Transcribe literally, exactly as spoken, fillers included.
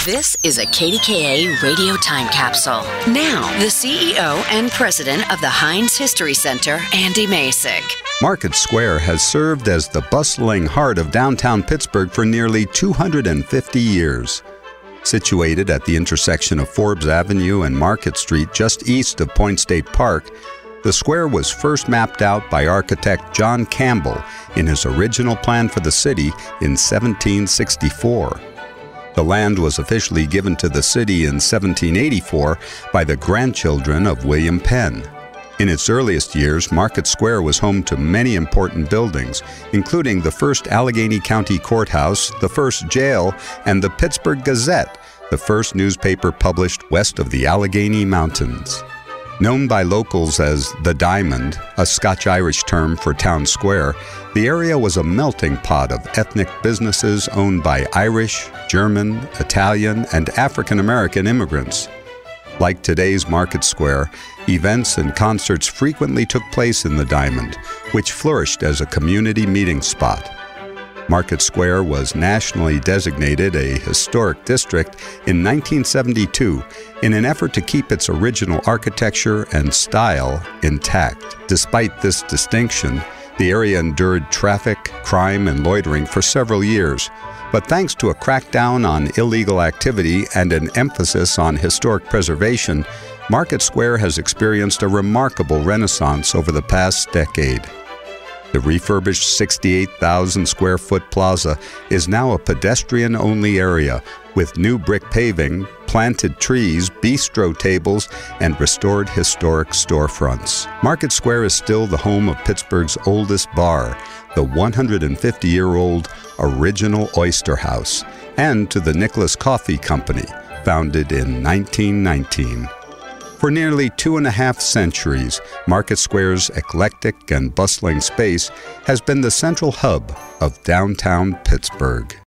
This is a K D K A radio time capsule. Now, the C E O and president of the Heinz History Center, Andy Masek. Market Square has served as the bustling heart of downtown Pittsburgh for nearly two hundred fifty years. Situated at the intersection of Forbes Avenue and Market Street just east of Point State Park, the square was first mapped out by architect John Campbell in his original plan for the city in seventeen sixty-four. The land was officially given to the city in seventeen eighty-four by the grandchildren of William Penn. In its earliest years, Market Square was home to many important buildings, including the first Allegheny County Courthouse, the first jail, and the Pittsburgh Gazette, the first newspaper published west of the Allegheny Mountains. Known by locals as the Diamond, a Scotch-Irish term for town square, the area was a melting pot of ethnic businesses owned by Irish, German, Italian, and African-American immigrants. Like today's Market Square, events and concerts frequently took place in the Diamond, which flourished as a community meeting spot. Market Square was nationally designated a historic district in nineteen seventy-two in an effort to keep its original architecture and style intact. Despite this distinction, the area endured traffic, crime, and loitering for several years. But thanks to a crackdown on illegal activity and an emphasis on historic preservation, Market Square has experienced a remarkable renaissance over the past decade. The refurbished sixty-eight thousand square foot plaza is now a pedestrian-only area with new brick paving, planted trees, bistro tables, and restored historic storefronts. Market Square is still the home of Pittsburgh's oldest bar, the one hundred fifty-year-old Original Oyster House, and to the Nicholas Coffee Company, founded in nineteen nineteen. For nearly two and a half centuries, Market Square's eclectic and bustling space has been the central hub of downtown Pittsburgh.